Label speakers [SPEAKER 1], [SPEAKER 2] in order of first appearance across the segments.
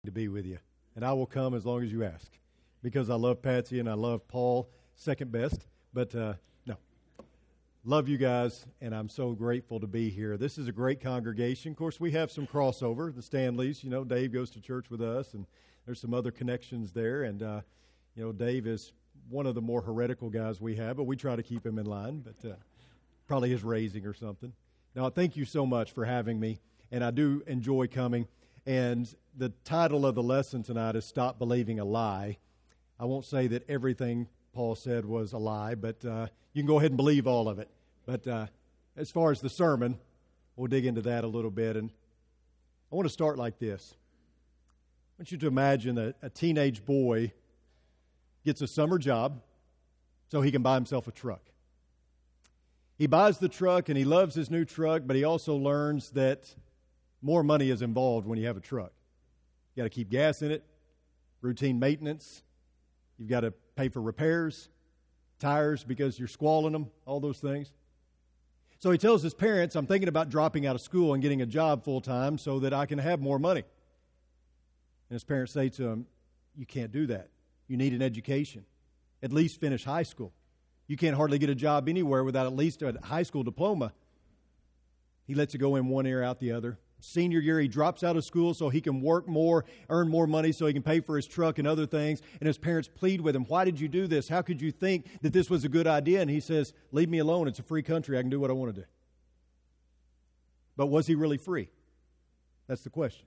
[SPEAKER 1] to be with you. And I will come as long as you ask, because I love Patsy and I love Paul second best. But no, love you guys, and I'm so grateful to be here. This is a great congregation. Of course, we have some crossover. The Stanleys, Dave goes to church with us, and there's some other connections there. And, Dave is one of the more heretical guys we have, but we try to keep him in line, but probably his raising or something. Now, thank you so much for having me, and I do enjoy coming. And the title of the lesson tonight is Stop Believing a Lie. I won't say that everything Paul said was a lie, but you can go ahead and believe all of it. But as far as the sermon, we'll dig into that a little bit. And I want to start like this. I want you to imagine that a teenage boy gets a summer job so he can buy himself a truck. He buys the truck and he loves his new truck, but he also learns that more money is involved when you have a truck. You got to keep gas in it, routine maintenance. You've got to pay for repairs, tires because you're squalling them, all those things. So he tells his parents, I'm thinking about dropping out of school and getting a job full-time so that I can have more money. And his parents say to him, you can't do that. You need an education. At least finish high school. You can't hardly get a job anywhere without at least a high school diploma. He lets it go in one ear, out the other. Senior year, he drops out of school so he can work more, earn more money so he can pay for his truck and other things. And his parents plead with him, why did you do this? How could you think that this was a good idea? And he says, leave me alone. It's a free country. I can do what I want to do. But was he really free? That's the question.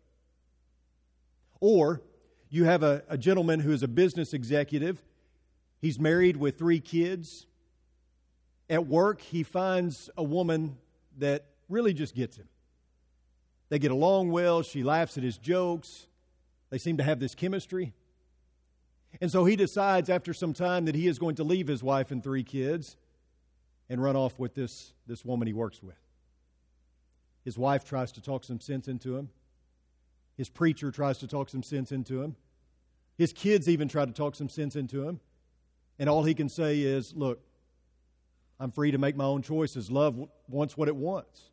[SPEAKER 1] Or you have a gentleman who is a business executive. He's married with 3 kids. At work, he finds a woman that really just gets him. They get along well. She laughs at his jokes. They seem to have this chemistry. And so he decides after some time that he is going to leave his wife and 3 kids and run off with this woman he works with. His wife tries to talk some sense into him. His preacher tries to talk some sense into him. His kids even try to talk some sense into him. And all he can say is, look, I'm free to make my own choices. Love wants what it wants.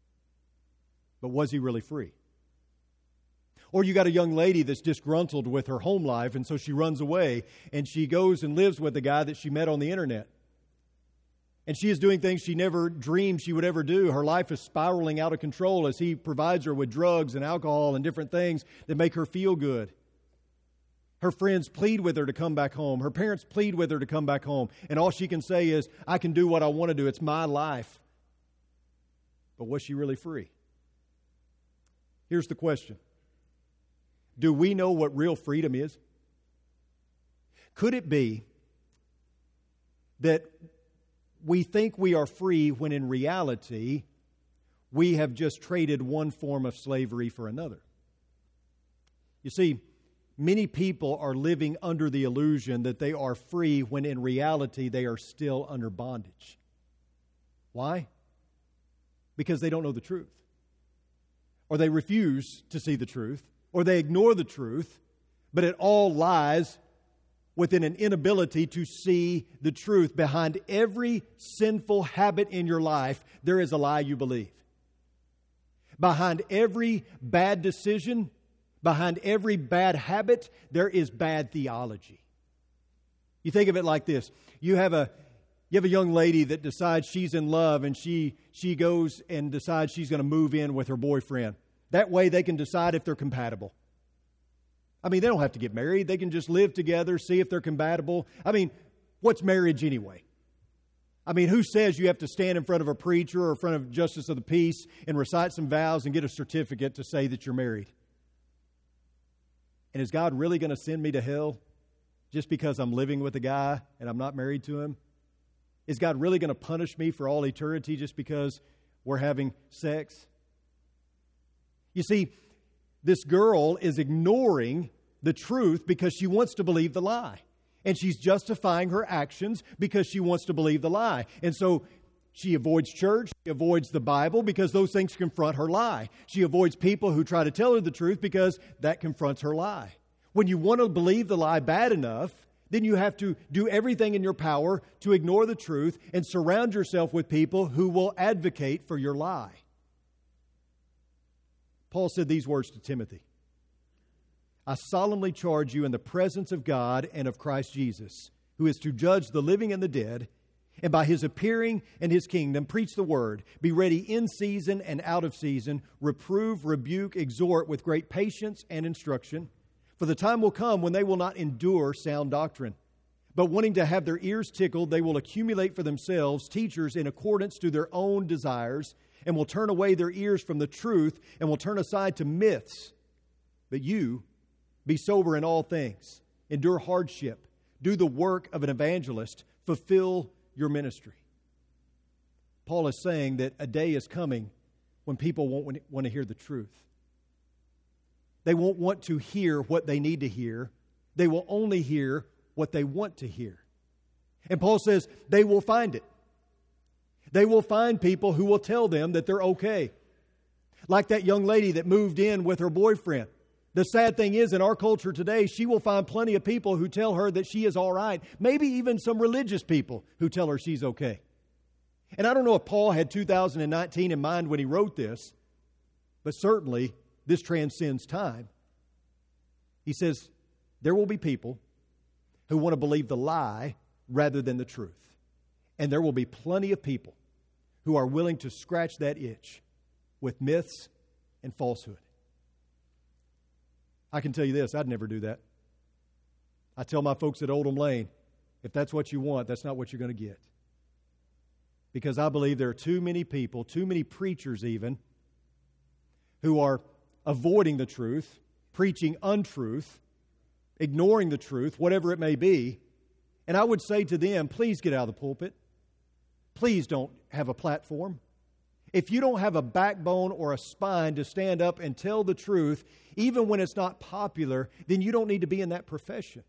[SPEAKER 1] But was he really free? Or you got a young lady that's disgruntled with her home life, and so she runs away, and she goes and lives with a guy that she met on the internet. And she is doing things she never dreamed she would ever do. Her life is spiraling out of control as he provides her with drugs and alcohol and different things that make her feel good. Her friends plead with her to come back home. Her parents plead with her to come back home. And all she can say is, I can do what I want to do. It's my life. But was she really free? Here's the question. Do we know what real freedom is? Could it be that we think we are free when in reality we have just traded one form of slavery for another? You see, many people are living under the illusion that they are free when in reality they are still under bondage. Why? Because they don't know the truth. Or they refuse to see the truth. Or they ignore the truth. But it all lies within an inability to see the truth. Behind every sinful habit in your life, there is a lie you believe. Behind every bad decision, behind every bad habit, there is bad theology. You think of it like this. You have a young lady that decides she's in love, and she goes and decides she's going to move in with her boyfriend. That way they can decide if they're compatible. I mean, they don't have to get married. They can just live together, see if they're compatible. I mean, what's marriage anyway? I mean, who says you have to stand in front of a preacher or in front of Justice of the Peace and recite some vows and get a certificate to say that you're married? And is God really going to send me to hell just because I'm living with a guy and I'm not married to him? Is God really going to punish me for all eternity just because we're having sex? You see, this girl is ignoring the truth because she wants to believe the lie. And she's justifying her actions because she wants to believe the lie. And so she avoids church, she avoids the Bible because those things confront her lie. She avoids people who try to tell her the truth because that confronts her lie. When you want to believe the lie bad enough, then you have to do everything in your power to ignore the truth and surround yourself with people who will advocate for your lie. Paul said these words to Timothy. I solemnly charge you in the presence of God and of Christ Jesus, who is to judge the living and the dead, and by his appearing and his kingdom, preach the word. Be ready in season and out of season. Reprove, rebuke, exhort with great patience and instruction. For the time will come when they will not endure sound doctrine, but wanting to have their ears tickled, they will accumulate for themselves teachers in accordance to their own desires, and will turn away their ears from the truth, and will turn aside to myths. But you, be sober in all things, endure hardship, do the work of an evangelist, fulfill your ministry. Paul is saying that a day is coming when people won't want to hear the truth. They won't want to hear what they need to hear. They will only hear what they want to hear. And Paul says they will find it. They will find people who will tell them that they're okay. Like that young lady that moved in with her boyfriend. The sad thing is, in our culture today, she will find plenty of people who tell her that she is all right. Maybe even some religious people who tell her she's okay. And I don't know if Paul had 2019 in mind when he wrote this, but certainly this transcends time. He says there will be people who want to believe the lie rather than the truth. And there will be plenty of people who are willing to scratch that itch with myths and falsehood. I can tell you this, I'd never do that. I tell my folks at Oldham Lane, if that's what you want, that's not what you're going to get. Because I believe there are too many people, too many preachers even, who are avoiding the truth, preaching untruth, ignoring the truth, whatever it may be. And I would say to them, please get out of the pulpit. Please don't have a platform. If you don't have a backbone or a spine to stand up and tell the truth, even when it's not popular, then you don't need to be in that profession.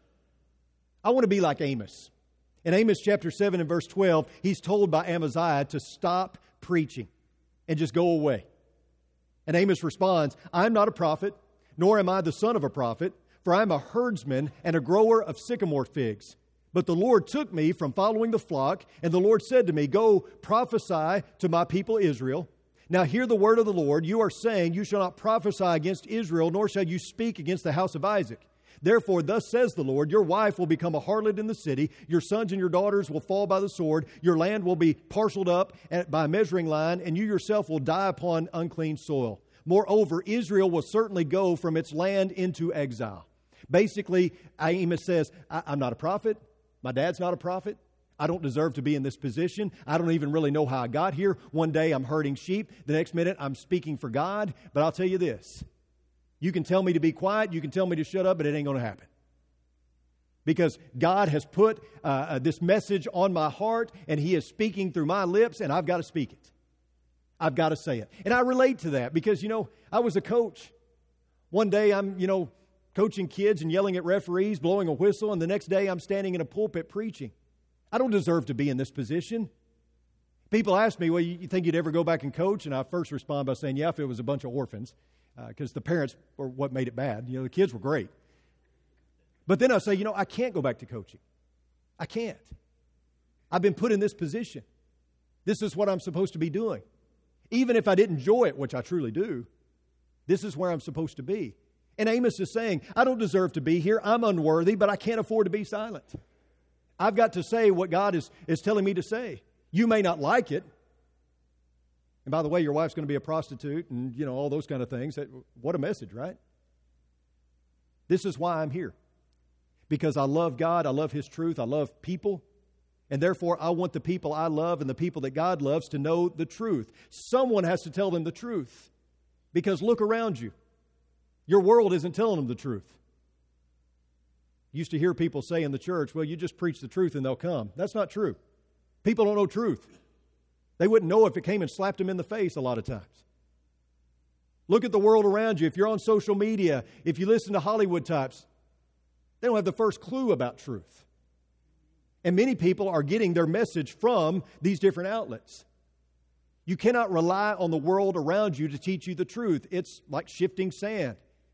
[SPEAKER 1] I want to be like Amos. In Amos chapter 7 and verse 12, he's told by Amaziah to stop preaching and just go away. And Amos responds, I'm not a prophet, nor am I the son of a prophet, for I am a herdsman and a grower of sycamore figs. But the Lord took me from following the flock, and the Lord said to me, go prophesy to my people Israel. Now hear the word of the Lord. You are saying, you shall not prophesy against Israel, nor shall you speak against the house of Isaac. Therefore, thus says the Lord, your wife will become a harlot in the city, your sons and your daughters will fall by the sword, your land will be parceled up by a measuring line, and you yourself will die upon unclean soil. Moreover, Israel will certainly go from its land into exile. Basically, Amos says, I'm not a prophet. My dad's not a prophet. I don't deserve to be in this position. I don't even really know how I got here. One day I'm herding sheep. The next minute I'm speaking for God. But I'll tell you this. You can tell me to be quiet. You can tell me to shut up, but it ain't going to happen. Because God has put this message on my heart, and He is speaking through my lips, and I've got to speak it. I've got to say it. And I relate to that because, I was a coach. One day I'm, coaching kids and yelling at referees, blowing a whistle, and the next day I'm standing in a pulpit preaching. I don't deserve to be in this position. People ask me, well, you think you'd ever go back and coach? And I first respond by saying, yeah, if it was a bunch of orphans, because the parents were what made it bad. The kids were great. But then I say, I can't go back to coaching. I can't. I've been put in this position. This is what I'm supposed to be doing. Even if I didn't enjoy it, which I truly do, this is where I'm supposed to be. And Amos is saying, I don't deserve to be here. I'm unworthy, but I can't afford to be silent. I've got to say what God is telling me to say. You may not like it. And by the way, your wife's going to be a prostitute and, all those kind of things. What a message, right? This is why I'm here. Because I love God. I love His truth. I love people. And therefore, I want the people I love and the people that God loves to know the truth. Someone has to tell them the truth. Because look around you. Your world isn't telling them the truth. Used to hear people say in the church, well, you just preach the truth and they'll come. That's not true. People don't know truth. They wouldn't know if it came and slapped them in the face a lot of times. Look at the world around you. If you're on social media, if you listen to Hollywood types, they don't have the first clue about truth. And many people are getting their message from these different outlets. You cannot rely on the world around you to teach you the truth. It's like shifting sand.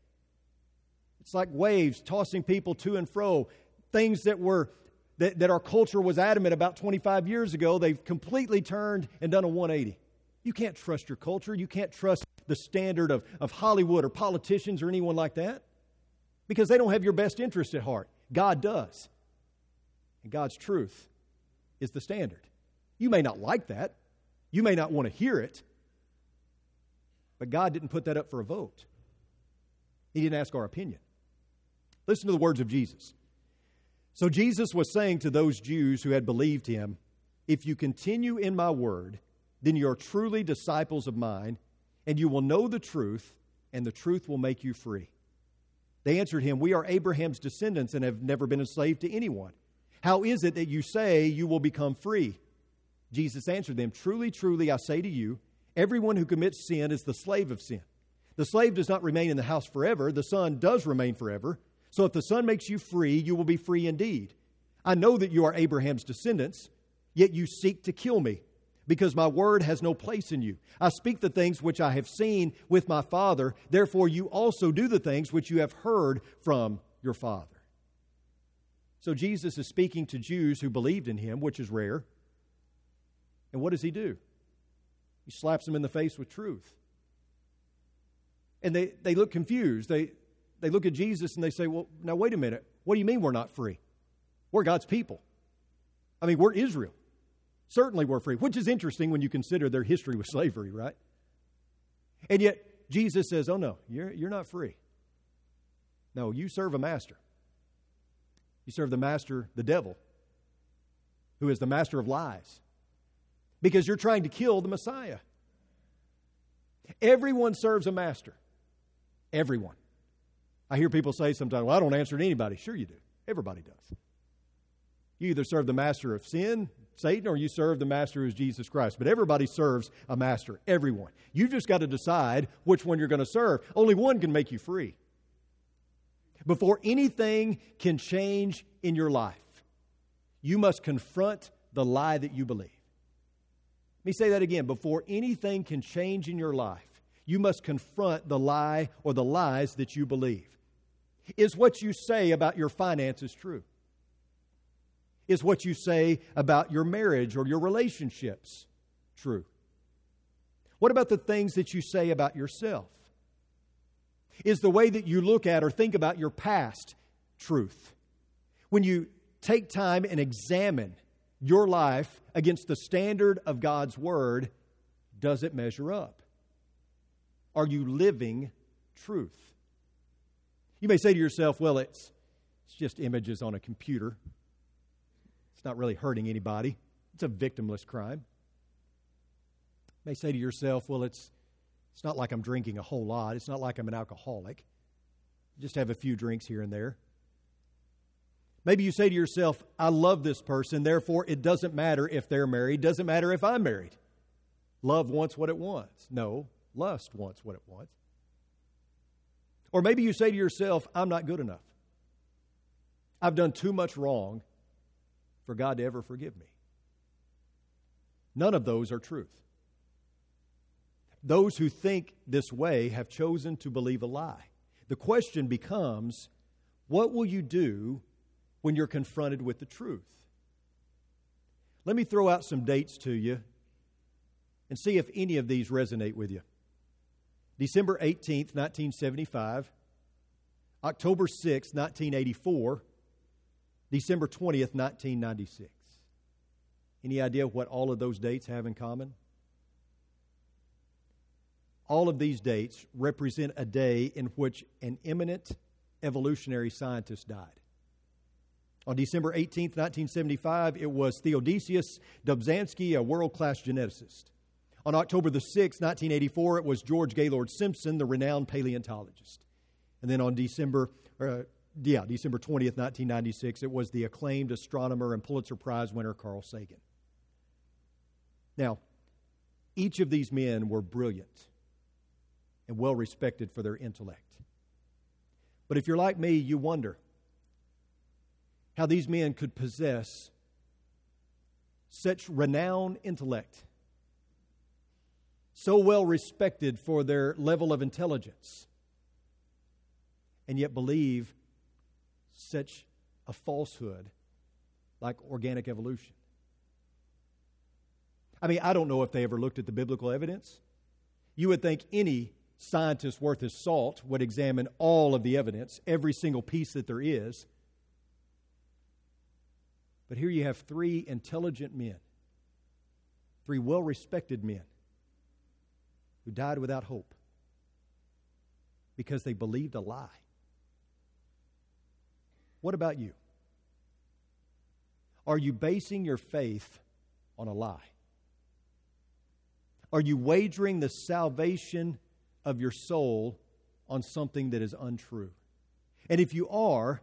[SPEAKER 1] It's like waves tossing people to and fro. Things that our culture was adamant about 25 years ago, they've completely turned and done a 180. You can't trust your culture. You can't trust the standard of Hollywood or politicians or anyone like that. because they don't have your best interest at heart. God does. And God's truth is the standard. You may not like that. You may not want to hear it. But God didn't put that up for a vote. He didn't ask our opinion. Listen to the words of Jesus. So Jesus was saying to those Jews who had believed him, if you continue in my word, then you are truly disciples of mine, and you will know the truth, and the truth will make you free. They answered him, we are Abraham's descendants and have never been enslaved to anyone. How is it that you say you will become free? Jesus answered them, truly, truly, I say to you, everyone who commits sin is the slave of sin. The slave does not remain in the house forever. The son does remain forever. So if the son makes you free, you will be free indeed. I know that you are Abraham's descendants, yet you seek to kill me, because my word has no place in you. I speak the things which I have seen with my Father. Therefore you also do the things which you have heard from your father. So Jesus is speaking to Jews who believed in him, which is rare. And what does he do? He slaps them in the face with truth. And they look confused. They look at Jesus and they say, well, now wait a minute. What do you mean we're not free? We're God's people. I mean, we're Israel. Certainly we're free, which is interesting when you consider their history with slavery, right? And yet Jesus says, oh no, you're not free. No, you serve a master. You serve the master, the devil, who is the master of lies, because you're trying to kill the Messiah. Everyone serves a master. Everyone. I hear people say sometimes, well, I don't answer to anybody. Sure you do. Everybody does. You either serve the master of sin, Satan, or you serve the master who is Jesus Christ. But everybody serves a master. Everyone. You've just got to decide which one you're going to serve. Only one can make you free. Before anything can change in your life, you must confront the lie that you believe. Let me say that again. Before anything can change in your life, you must confront the lie or the lies that you believe. Is what you say about your finances true? Is what you say about your marriage or your relationships true? What about the things that you say about yourself? Is the way that you look at or think about your past truth? When you take time and examine your life against the standard of God's Word, does it measure up? Are you living truth? You may say to yourself, well, it's just images on a computer. It's not really hurting anybody. It's a victimless crime. You may say to yourself, well, it's not like I'm drinking a whole lot. It's not like I'm an alcoholic. Just have a few drinks here and there. Maybe you say to yourself, I love this person, therefore it doesn't matter if they're married, doesn't matter if I'm married. Love wants what it wants. No, lust wants what it wants. Or maybe you say to yourself, I'm not good enough. I've done too much wrong for God to ever forgive me. None of those are truth. Those who think this way have chosen to believe a lie. The question becomes, what will you do when you're confronted with the truth? Let me throw out some dates to you and see if any of these resonate with you. December 18th, 1975, October 6th, 1984, December 20th, 1996. Any idea what all of those dates have in common? All of these dates represent a day in which an eminent evolutionary scientist died. On December 18th, 1975, it was Theodosius Dobzhansky, a world-class geneticist. On October the 6th, 1984, it was George Gaylord Simpson, the renowned paleontologist. And then on December 20th, 1996, it was the acclaimed astronomer and Pulitzer Prize winner Carl Sagan. Now, each of these men were brilliant and well respected for their intellect. But if you're like me, you wonder how these men could possess such renowned intellect, so well respected for their level of intelligence, and yet believe such a falsehood like organic evolution. I mean, I don't know if they ever looked at the biblical evidence. You would think any scientist worth his salt would examine all of the evidence, every single piece that there is. But here you have three intelligent men, three well-respected men who died without hope because they believed a lie. What about you? Are you basing your faith on a lie? Are you wagering the salvation of your soul on something that is untrue? And if you are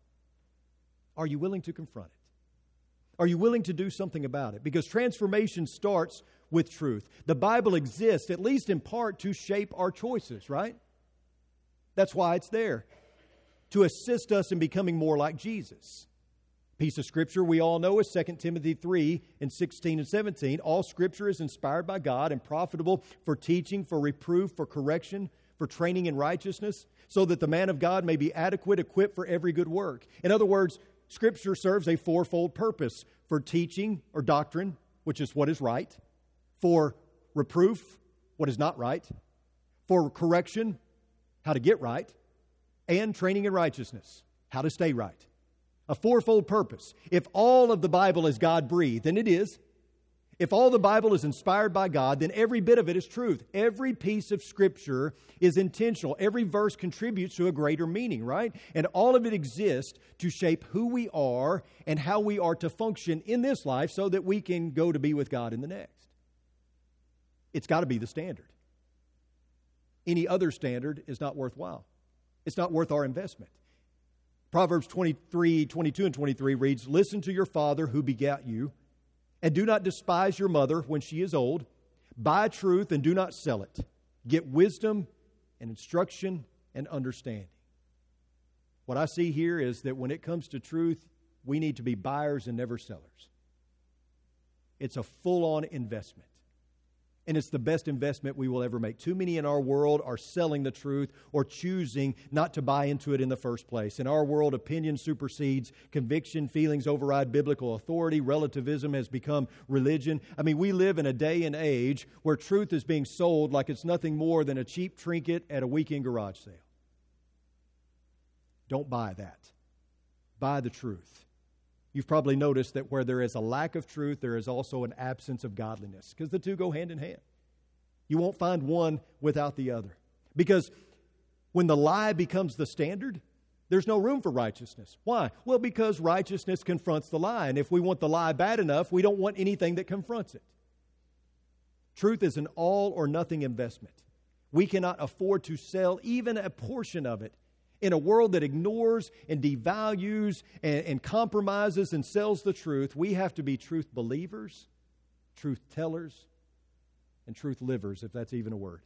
[SPEAKER 1] you willing to confront it? Are you willing to do something about it? Because transformation starts with truth. The Bible exists, at least in part, to shape our choices, right? That's why it's there, to assist us in becoming more like Jesus. Piece of Scripture we all know is 2 Timothy 3 and 16 and 17. All Scripture is inspired by God and profitable for teaching, for reproof, for correction, for training in righteousness, so that the man of God may be adequate, equipped for every good work. In other words, Scripture serves a fourfold purpose: for teaching or doctrine, which is what is right; for reproof, what is not right; for correction, how to get right; and training in righteousness, how to stay right. A fourfold purpose. If all of the Bible is God-breathed, and it is, if all the Bible is inspired by God, then every bit of it is truth. Every piece of Scripture is intentional. Every verse contributes to a greater meaning, right? And all of it exists to shape who we are and how we are to function in this life so that we can go to be with God in the next. It's got to be the standard. Any other standard is not worthwhile. It's not worth our investment. Proverbs 23, 22 and 23 reads, "Listen to your father who begat you, and do not despise your mother when she is old. Buy truth and do not sell it. Get wisdom and instruction and understanding." What I see here is that when it comes to truth, we need to be buyers and never sellers. It's a full-on investment. And it's the best investment we will ever make. Too many in our world are selling the truth or choosing not to buy into it in the first place. In our world, opinion supersedes conviction, feelings override biblical authority, relativism has become religion. I mean, we live in a day and age where truth is being sold like it's nothing more than a cheap trinket at a weekend garage sale. Don't buy that. Buy the truth. You've probably noticed that where there is a lack of truth, there is also an absence of godliness, because the two go hand in hand. You won't find one without the other. Because when the lie becomes the standard, there's no room for righteousness. Why? Well, because righteousness confronts the lie. And if we want the lie bad enough, we don't want anything that confronts it. Truth is an all or nothing investment. We cannot afford to sell even a portion of it. In a world that ignores and devalues and compromises and sells the truth, we have to be truth believers, truth tellers, and truth livers, if that's even a word.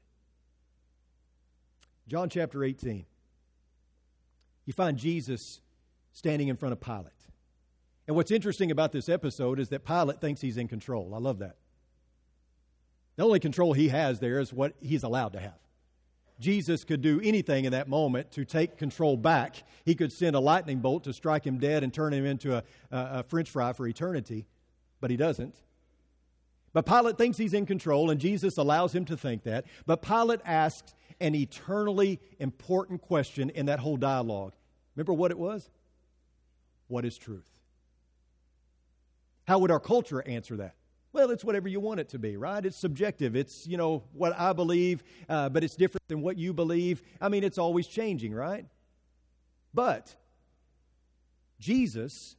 [SPEAKER 1] John chapter 18. You find Jesus standing in front of Pilate. And what's interesting about this episode is that Pilate thinks he's in control. I love that. The only control he has there is what he's allowed to have. Jesus could do anything in that moment to take control back. He could send a lightning bolt to strike him dead and turn him into a French fry for eternity, but he doesn't. But Pilate thinks he's in control, and Jesus allows him to think that. But Pilate asks an eternally important question in that whole dialogue. Remember what it was? What is truth? How would our culture answer that? Well, it's whatever you want it to be, right? It's subjective. It's, what I believe, but it's different than what you believe. I mean, it's always changing, right? But Jesus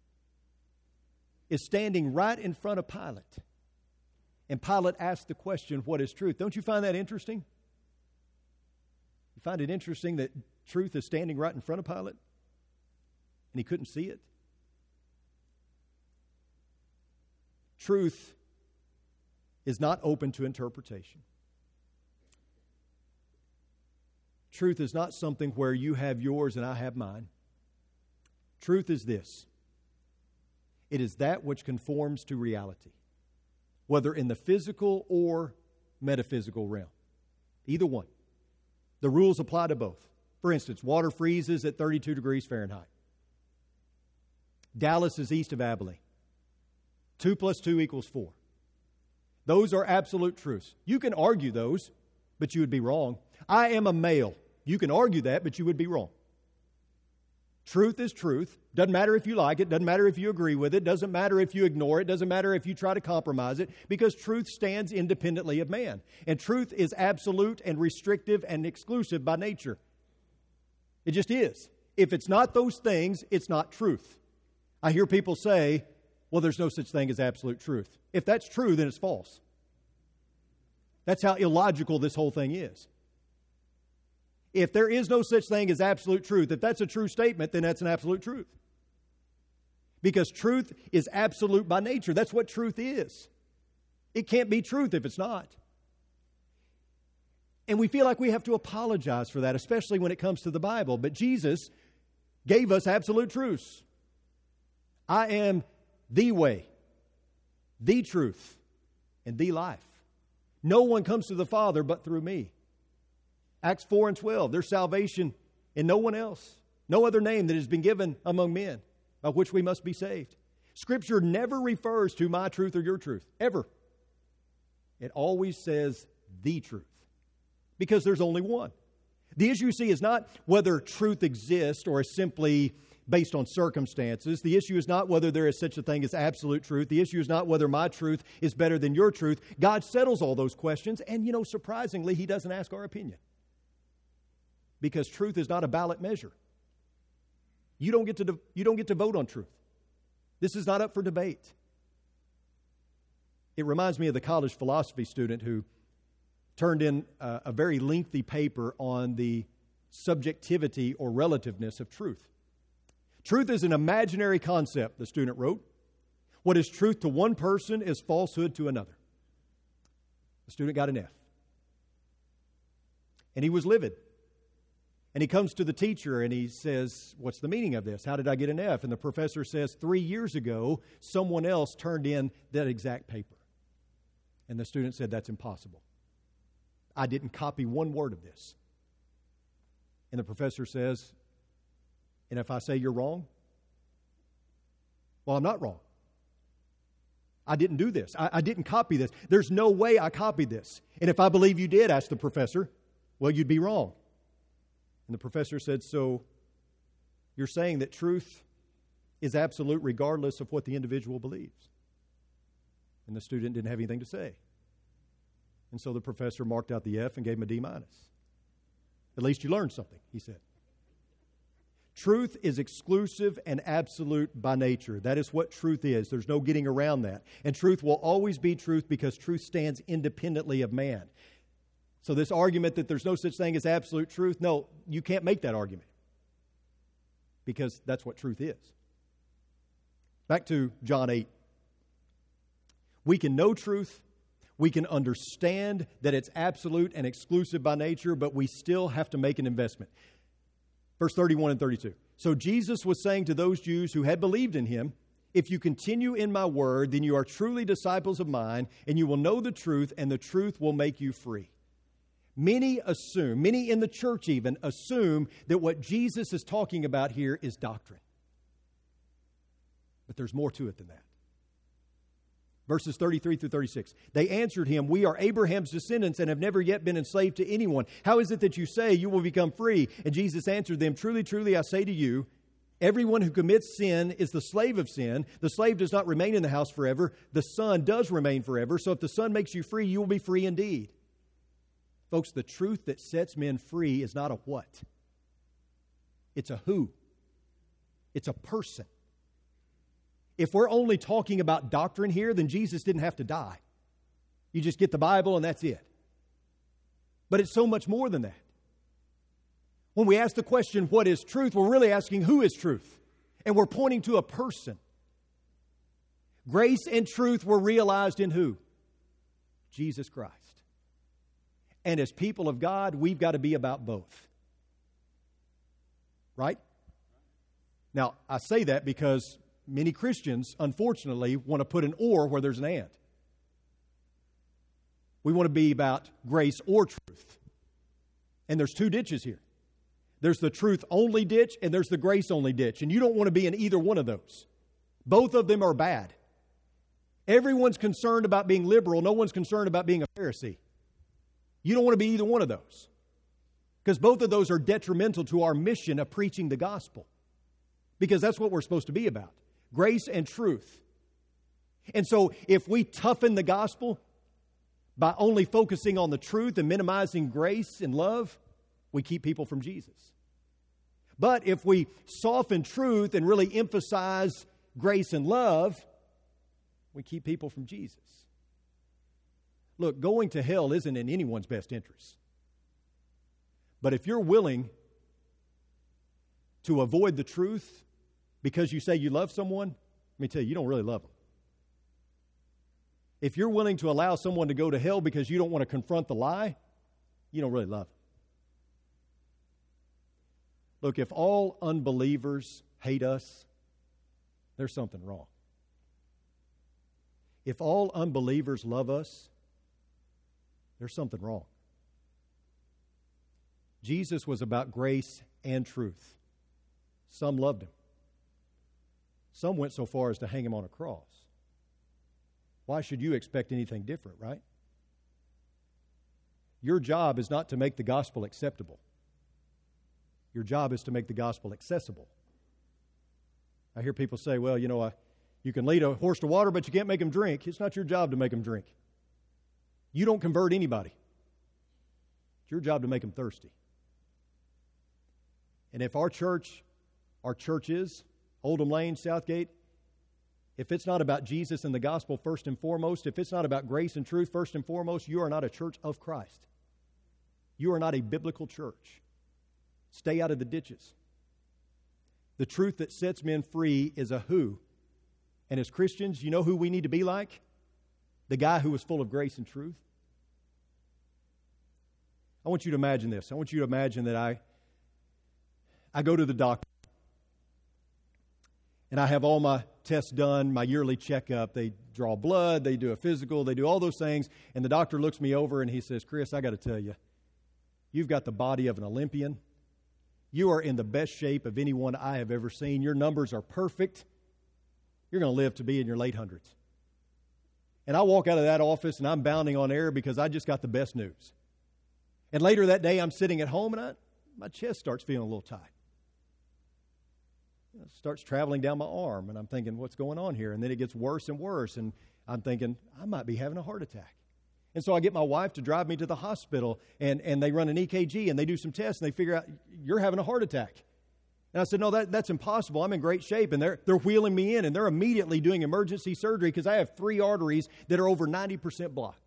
[SPEAKER 1] is standing right in front of Pilate. And Pilate asked the question, what is truth? Don't you find that interesting? You find it interesting that truth is standing right in front of Pilate? And he couldn't see it? Truth is not open to interpretation. Truth is not something where you have yours and I have mine. Truth is this. It is that which conforms to reality, whether in the physical or metaphysical realm. Either one. The rules apply to both. For instance, water freezes at 32 degrees Fahrenheit. Dallas is east of Abilene. 2 + 2 = 4. Those are absolute truths. You can argue those, but you would be wrong. I am a male. You can argue that, but you would be wrong. Truth is truth. Doesn't matter if you like it. Doesn't matter if you agree with it. Doesn't matter if you ignore it. Doesn't matter if you try to compromise it, because truth stands independently of man. And truth is absolute and restrictive and exclusive by nature. It just is. If it's not those things, it's not truth. I hear people say, well, there's no such thing as absolute truth. If that's true, then it's false. That's how illogical this whole thing is. If there is no such thing as absolute truth, if that's a true statement, then that's an absolute truth. Because truth is absolute by nature. That's what truth is. It can't be truth if it's not. And we feel like we have to apologize for that, especially when it comes to the Bible. But Jesus gave us absolute truths. I am the way, the truth, and the life. No one comes to the Father but through me. Acts 4 and 12, there's salvation in no one else. No other name that has been given among men by which we must be saved. Scripture never refers to my truth or your truth, ever. It always says the truth, because there's only one. The issue, you see, is not whether truth exists or is simply based on circumstances. The issue is not whether there is such a thing as absolute truth. The issue is not whether my truth is better than your truth. God settles all those questions, and, surprisingly, He doesn't ask our opinion. Because truth is not a ballot measure. You don't get to vote on truth. This is not up for debate. It reminds me of the college philosophy student who turned in a very lengthy paper on the subjectivity or relativeness of truth. Truth is an imaginary concept, the student wrote. What is truth to one person is falsehood to another. The student got an F. And he was livid. And he comes to the teacher and he says, what's the meaning of this? How did I get an F? And the professor says, 3 years ago, someone else turned in that exact paper. And the student said, that's impossible. I didn't copy one word of this. And the professor says, and if I say you're wrong? Well, I'm not wrong. I didn't do this. I didn't copy this. There's no way I copied this. And if I believe you did, asked the professor, well, you'd be wrong. And the professor said, so you're saying that truth is absolute regardless of what the individual believes? And the student didn't have anything to say. And so the professor marked out the F and gave him a D-. At least you learned something, he said. Truth is exclusive and absolute by nature. That is what truth is. There's no getting around that. And truth will always be truth because truth stands independently of man. So this argument that there's no such thing as absolute truth, no, you can't make that argument. Because that's what truth is. Back to John 8. We can know truth. We can understand that it's absolute and exclusive by nature, but we still have to make an investment. Verse 31 and 32. So Jesus was saying to those Jews who had believed in Him, if you continue in my word, then you are truly disciples of mine, and you will know the truth, and the truth will make you free. Many in the church even, assume that what Jesus is talking about here is doctrine. But there's more to it than that. Verses 33 through 36. They answered him, we are Abraham's descendants and have never yet been enslaved to anyone. How is it that you say you will become free? And Jesus answered them, truly, truly, I say to you, everyone who commits sin is the slave of sin. The slave does not remain in the house forever. The Son does remain forever. So if the Son makes you free, you will be free indeed. Folks, the truth that sets men free is not a what. It's a who. It's a person. If we're only talking about doctrine here, then Jesus didn't have to die. You just get the Bible and that's it. But it's so much more than that. When we ask the question, what is truth, we're really asking who is truth. And we're pointing to a person. Grace and truth were realized in who? Jesus Christ. And as people of God, we've got to be about both. Right? Now, I say that because many Christians, unfortunately, want to put an or where there's an and. We want to be about grace or truth. And there's two ditches here. There's the truth-only ditch and there's the grace-only ditch. And you don't want to be in either one of those. Both of them are bad. Everyone's concerned about being liberal. No one's concerned about being a Pharisee. You don't want to be either one of those. Because both of those are detrimental to our mission of preaching the gospel. Because that's what we're supposed to be about. Grace and truth. And so if we toughen the gospel by only focusing on the truth and minimizing grace and love, we keep people from Jesus. But if we soften truth and really emphasize grace and love, we keep people from Jesus. Look, going to hell isn't in anyone's best interest. But if you're willing to avoid the truth because you say you love someone, let me tell you, you don't really love them. If you're willing to allow someone to go to hell because you don't want to confront the lie, you don't really love them. Look, if all unbelievers hate us, there's something wrong. If all unbelievers love us, there's something wrong. Jesus was about grace and truth. Some loved him. Some went so far as to hang him on a cross. Why should you expect anything different, right? Your job is not to make the gospel acceptable. Your job is to make the gospel accessible. I hear people say, well, you can lead a horse to water, but you can't make him drink. It's not your job to make him drink. You don't convert anybody. It's your job to make them thirsty. And if our churches, Oldham Lane, Southgate, if it's not about Jesus and the gospel first and foremost, if it's not about grace and truth first and foremost, you are not a church of Christ. You are not a biblical church. Stay out of the ditches. The truth that sets men free is a who. And as Christians, you know who we need to be like? The guy who was full of grace and truth. I want you to imagine this. I want you to imagine that I go to the doctor and I have all my tests done, my yearly checkup. They draw blood, they do a physical, they do all those things. And the doctor looks me over and he says, Chris, I got to tell you, you've got the body of an Olympian. You are in the best shape of anyone I have ever seen. Your numbers are perfect. You're going to live to be in your late hundreds. And I walk out of that office and I'm bounding on air because I just got the best news. And later that day I'm sitting at home and my chest starts feeling a little tight. It starts traveling down my arm and I'm thinking, what's going on here? And then it gets worse and worse and I'm thinking, I might be having a heart attack. And so I get my wife to drive me to the hospital and they run an EKG and they do some tests and they figure out, you're having a heart attack. And I said, no, that's impossible. I'm in great shape. And they're wheeling me in and they're immediately doing emergency surgery because I have 3 arteries that are over 90% blocked.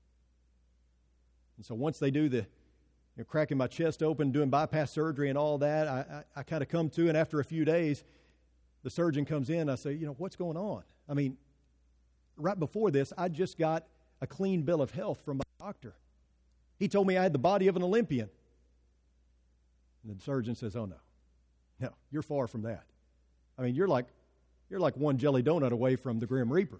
[SPEAKER 1] And so once they do cracking my chest open, doing bypass surgery and all that, I kind of come to, and after a few days, the surgeon comes in. I say, what's going on? I mean, right before this, I just got a clean bill of health from my doctor. He told me I had the body of an Olympian. And the surgeon says, oh, no, you're far from that. I mean, you're like one jelly donut away from the Grim Reaper.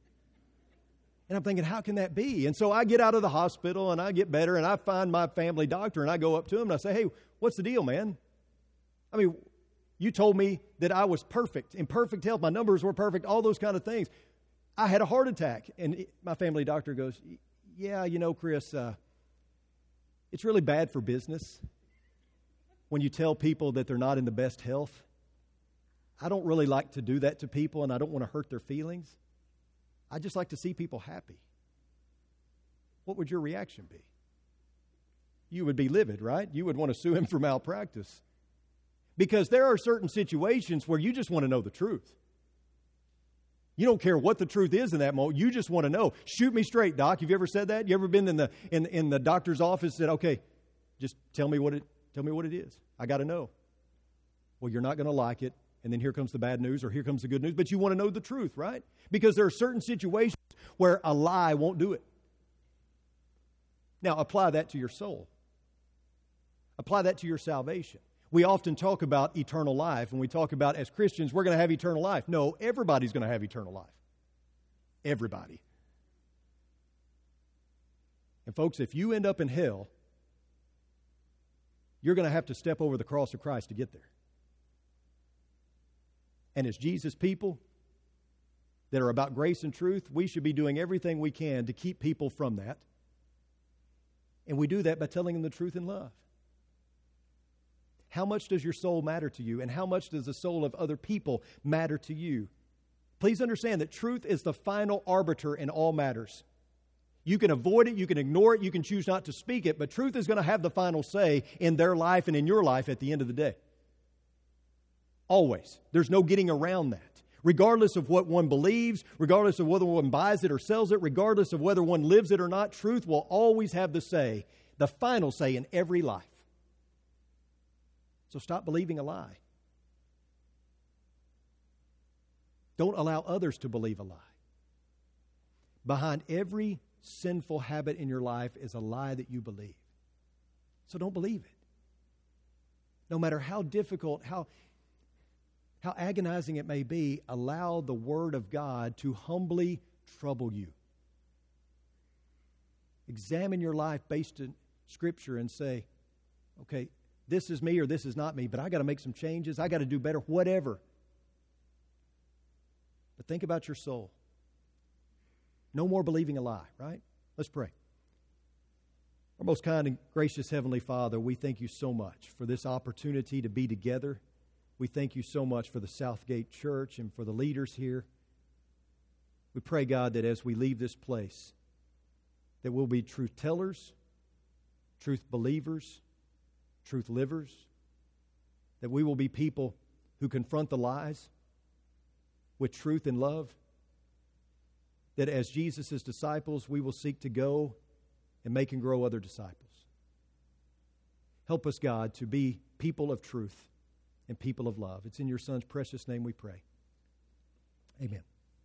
[SPEAKER 1] And I'm thinking, how can that be? And so I get out of the hospital and I get better and I find my family doctor and I go up to him and I say, hey, what's the deal, man? I mean, you told me that I was perfect, in perfect health. My numbers were perfect, all those kind of things. I had a heart attack. And my family doctor goes, yeah, Chris, it's really bad for business when you tell people that they're not in the best health. I don't really like to do that to people and I don't want to hurt their feelings. I just like to see people happy. What would your reaction be? You would be livid, right? You would want to sue him for malpractice. Because there are certain situations where you just want to know the truth. You don't care what the truth is in that moment. You just want to know. Shoot me straight, Doc. Have you ever said that? You ever been in the doctor's office and said, okay, just tell me what it is. I got to know. Well, you're not going to like it. And then here comes the bad news or here comes the good news. But you want to know the truth, right? Because there are certain situations where a lie won't do it. Now, apply that to your soul. Apply that to your salvation. We often talk about eternal life. And we talk about, as Christians, we're going to have eternal life. No, everybody's going to have eternal life. Everybody. And folks, if you end up in hell, you're going to have to step over the cross of Christ to get there. And as Jesus' people that are about grace and truth, we should be doing everything we can to keep people from that. And we do that by telling them the truth in love. How much does your soul matter to you? And how much does the soul of other people matter to you? Please understand that truth is the final arbiter in all matters. You can avoid it, you can ignore it, you can choose not to speak it, but truth is going to have the final say in their life and in your life at the end of the day. Always. There's no getting around that. Regardless of what one believes, regardless of whether one buys it or sells it, regardless of whether one lives it or not, truth will always have the say, the final say in every life. So stop believing a lie. Don't allow others to believe a lie. Behind every sinful habit in your life is a lie that you believe. So don't believe it. No matter how difficult, how agonizing it may be, allow the Word of God to humbly trouble you. Examine your life based on Scripture and say, okay, this is me or this is not me, but I got to make some changes. I got to do better, whatever. But think about your soul. No more believing a lie, right? Let's pray. Our most kind and gracious Heavenly Father, we thank you so much for this opportunity to be together. We thank you so much for the Southgate Church and for the leaders here. We pray, God, that as we leave this place, that we'll be truth tellers, truth believers, truth livers, that we will be people who confront the lies with truth and love, that as Jesus' disciples, we will seek to go and make and grow other disciples. Help us, God, to be people of truth and people of love. It's in your Son's precious name we pray. Amen.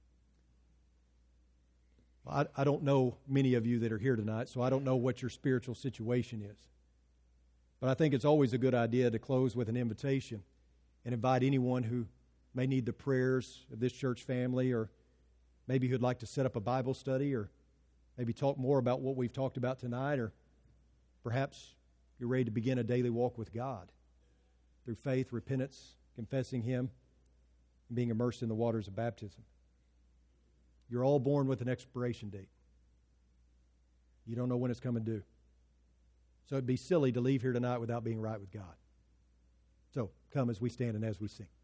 [SPEAKER 1] Well, I don't know many of you that are here tonight, so I don't know what your spiritual situation is. But I think it's always a good idea to close with an invitation and invite anyone who may need the prayers of this church family, or maybe who'd like to set up a Bible study, or maybe talk more about what we've talked about tonight, or perhaps you're ready to begin a daily walk with God through faith, repentance, confessing Him, and being immersed in the waters of baptism. You're all born with an expiration date. You don't know when it's coming due. So it'd be silly to leave here tonight without being right with God. So come as we stand and as we sing.